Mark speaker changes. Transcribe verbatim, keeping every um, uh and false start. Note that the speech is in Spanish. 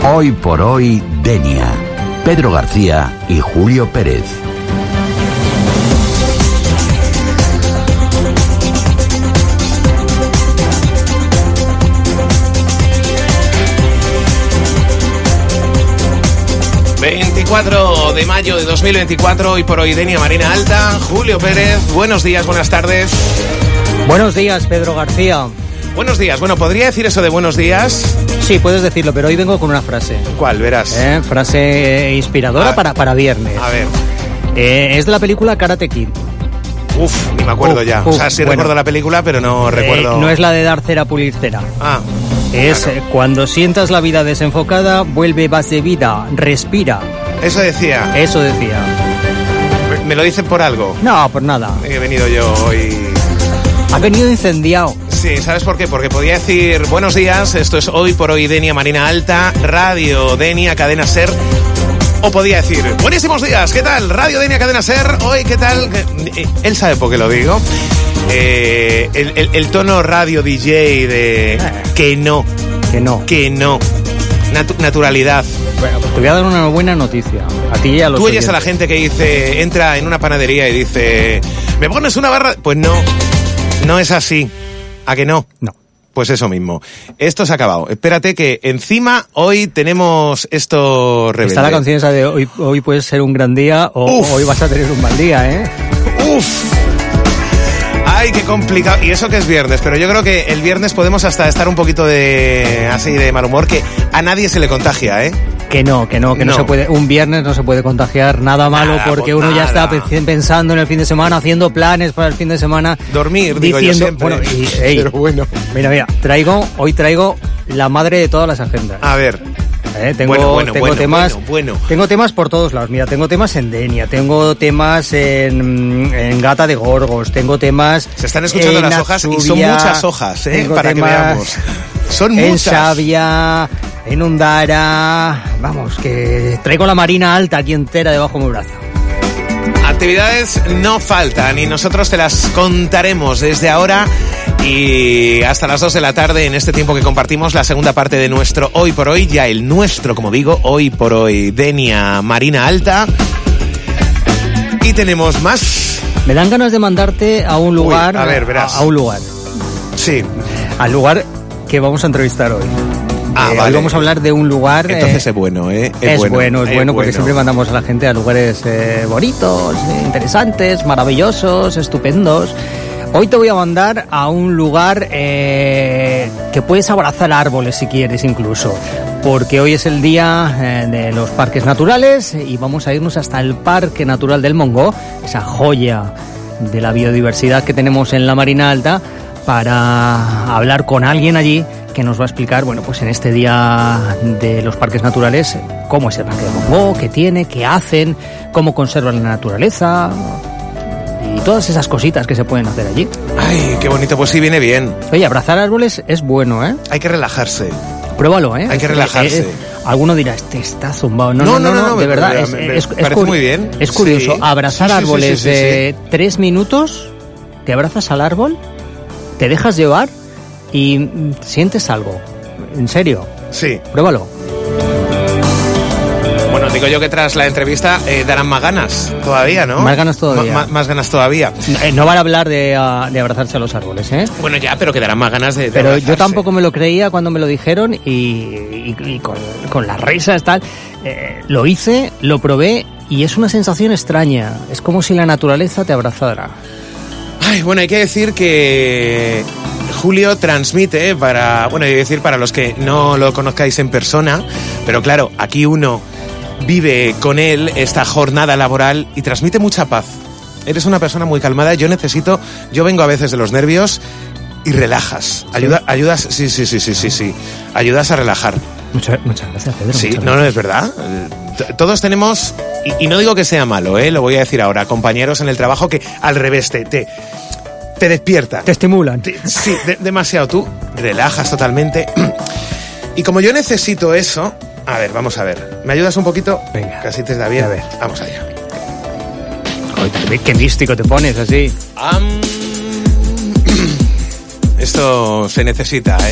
Speaker 1: Hoy por hoy, Denia. Pedro García y Julio Pérez.
Speaker 2: veinticuatro de mayo de dos mil veinticuatro, hoy por hoy, Denia, Marina Alta, Julio Pérez. Buenos días, buenas tardes.
Speaker 3: Buenos días, Pedro García.
Speaker 2: Buenos días. Bueno, ¿podría decir eso de buenos días?
Speaker 3: Sí, puedes decirlo, pero hoy vengo con una frase.
Speaker 2: ¿Cuál? Verás.
Speaker 3: ¿Eh? Frase inspiradora para, para viernes.
Speaker 2: A ver.
Speaker 3: Eh, es de la película Karate Kid.
Speaker 2: Uf, ni me acuerdo
Speaker 3: uf,
Speaker 2: ya.
Speaker 3: Uf,
Speaker 2: o sea, sí
Speaker 3: bueno.
Speaker 2: recuerdo la película, pero no
Speaker 3: Eh,
Speaker 2: recuerdo...
Speaker 3: no es la de dar cera, pulir cera.
Speaker 2: Ah.
Speaker 3: Es
Speaker 2: claro.
Speaker 3: eh, cuando sientas la vida desenfocada, vuelve base de vida, respira.
Speaker 2: Eso decía.
Speaker 3: Eso decía.
Speaker 2: ¿Me, me lo dicen por algo?
Speaker 3: No, por nada.
Speaker 2: He venido yo hoy...
Speaker 3: Ha venido incendiado.
Speaker 2: Sí, ¿sabes por qué? Porque podía decir buenos días, esto es Hoy por Hoy, Denia, Marina Alta, Radio Denia, Cadena Ser. O podía decir, buenísimos días, ¿qué tal? Radio Denia, Cadena Ser, hoy, ¿qué tal? Él sabe por qué lo digo. Eh, el, el, el tono radio D J de que no,
Speaker 3: Que no.
Speaker 2: que no. Natu- naturalidad.
Speaker 3: Bueno, pues te voy a dar una buena noticia. A ti y a los
Speaker 2: Tú oyes a la
Speaker 3: oyentes.
Speaker 2: gente que dice, entra en una panadería y dice, ¿me pones una barra? Pues no, no es así. ¿A que no?
Speaker 3: No.
Speaker 2: Pues eso mismo. Esto se ha acabado. Espérate que encima hoy tenemos esto rebelde.
Speaker 3: Está la canción esa de hoy, hoy puede ser un gran día o
Speaker 2: Uf.
Speaker 3: hoy vas a tener un mal día, ¿eh?
Speaker 2: ¡Uf! Ay, qué complicado. Y eso que es viernes, pero yo creo que el viernes podemos hasta estar un poquito de así de mal humor, que a nadie se le contagia, ¿eh?
Speaker 3: Que no, que no, que no,
Speaker 2: No.
Speaker 3: se puede, un viernes no se puede contagiar nada malo
Speaker 2: Nada,
Speaker 3: porque
Speaker 2: pues
Speaker 3: uno ya
Speaker 2: nada.
Speaker 3: está pe- pensando en el fin de semana, haciendo planes para el fin de semana.
Speaker 2: Dormir, digo yo
Speaker 3: diciendo,
Speaker 2: siempre.
Speaker 3: bueno, y, ey,
Speaker 2: Pero bueno.
Speaker 3: mira, mira, traigo, hoy traigo la madre de todas las agendas.
Speaker 2: A ver.
Speaker 3: Eh, tengo,
Speaker 2: Bueno, bueno,
Speaker 3: tengo
Speaker 2: bueno,
Speaker 3: temas,
Speaker 2: bueno, bueno.
Speaker 3: tengo temas por todos lados. Mira, tengo temas en Denia, tengo temas en, en Gata de Gorgos, tengo temas.
Speaker 2: Se están escuchando
Speaker 3: en
Speaker 2: las hojas y son
Speaker 3: Atsubia,
Speaker 2: muchas hojas, ¿eh?
Speaker 3: tengo
Speaker 2: Para que
Speaker 3: temas
Speaker 2: veamos. Son
Speaker 3: en
Speaker 2: muchas.
Speaker 3: Xavia, en Ondara. Vamos, que traigo la Marina Alta aquí entera debajo de mi brazo.
Speaker 2: Actividades no faltan y nosotros te las contaremos desde ahora y hasta las dos de la tarde en este tiempo que compartimos la segunda parte de nuestro Hoy por Hoy, ya el nuestro, como digo, Hoy por Hoy, Denia, Marina Alta. Y tenemos más.
Speaker 3: Me dan ganas de mandarte a un lugar.
Speaker 2: Uy, a ver, verás.
Speaker 3: A, a un lugar.
Speaker 2: Sí.
Speaker 3: Al lugar que vamos a entrevistar hoy.
Speaker 2: Ah,
Speaker 3: Eh,
Speaker 2: vale.
Speaker 3: Hoy vamos a hablar de un lugar.
Speaker 2: Entonces
Speaker 3: eh,
Speaker 2: es bueno, ¿eh?
Speaker 3: Es bueno, es
Speaker 2: eh,
Speaker 3: bueno, porque siempre mandamos a la gente a lugares eh, bonitos, eh, interesantes, maravillosos, estupendos. Hoy te voy a mandar a un lugar eh, que puedes abrazar árboles si quieres incluso, porque hoy es el día eh, de los parques naturales y vamos a irnos hasta el Parque Natural del Montgó, esa joya de la biodiversidad que tenemos en la Marina Alta, para hablar con alguien allí que nos va a explicar, bueno, pues en este día de los parques naturales, cómo es el Parque de Montgó, qué tiene, qué hacen, cómo conservan la naturaleza y todas esas cositas que se pueden hacer allí.
Speaker 2: Ay, qué bonito, pues sí, viene bien.
Speaker 3: Oye, abrazar árboles es bueno, ¿eh?
Speaker 2: Hay que relajarse.
Speaker 3: Pruébalo, ¿eh?
Speaker 2: Hay que relajarse.
Speaker 3: Eh, eh, alguno dirá, este está zumbado. No,
Speaker 2: No,
Speaker 3: no, no,
Speaker 2: no,
Speaker 3: no,
Speaker 2: no,
Speaker 3: de
Speaker 2: me-
Speaker 3: verdad,
Speaker 2: me-
Speaker 3: es,
Speaker 2: me-
Speaker 3: es,
Speaker 2: me
Speaker 3: es
Speaker 2: parece
Speaker 3: curi-
Speaker 2: muy bien.
Speaker 3: Es curioso,
Speaker 2: Sí.
Speaker 3: abrazar
Speaker 2: Sí, sí, sí,
Speaker 3: árboles
Speaker 2: sí, sí,
Speaker 3: de tres minutos, te abrazas al árbol, te dejas llevar y mm, sientes algo. En serio,
Speaker 2: Sí.
Speaker 3: pruébalo.
Speaker 2: Bueno, digo yo que tras la entrevista eh, darán más ganas todavía, ¿no?
Speaker 3: Más ganas todavía.
Speaker 2: Ma- ma- más ganas todavía.
Speaker 3: Eh, No van a hablar de, ah, de abrazarse a los árboles, ¿eh?
Speaker 2: Bueno, ya, pero quedarán más ganas de, de
Speaker 3: Pero yo
Speaker 2: abrazarse.
Speaker 3: tampoco me lo creía cuando me lo dijeron y, y- y con, con las risas tal. Eh, lo hice, lo probé y es una sensación extraña. Es como si la naturaleza te abrazara.
Speaker 2: Ay, bueno, hay que decir que Julio transmite para, bueno, hay que decir para los que no lo conozcáis en persona, pero claro, aquí uno vive con él esta jornada laboral y transmite mucha paz. Eres una persona muy calmada, yo necesito, yo vengo a veces de los nervios y relajas. Ayuda, ayudas, sí, sí, sí, sí, sí, sí. Ayudas a relajar.
Speaker 3: Muchas, muchas gracias, Pedro.
Speaker 2: Sí,
Speaker 3: muchas
Speaker 2: no, no,
Speaker 3: gracias.
Speaker 2: es verdad. T- Todos tenemos, y, y no digo que sea malo, ¿eh? Lo voy a decir ahora, compañeros en el trabajo que al revés te, te, te despiertan.
Speaker 3: Te estimulan.
Speaker 2: Te- sí, de- demasiado. Tú relajas totalmente. Y como yo necesito eso, a ver, vamos a ver. ¿Me ayudas un poquito?
Speaker 3: Venga.
Speaker 2: Casi te da bien.
Speaker 3: A ver.
Speaker 2: Vamos allá.
Speaker 3: Joder, qué místico te pones así.
Speaker 2: Am, Esto se necesita, ¿eh?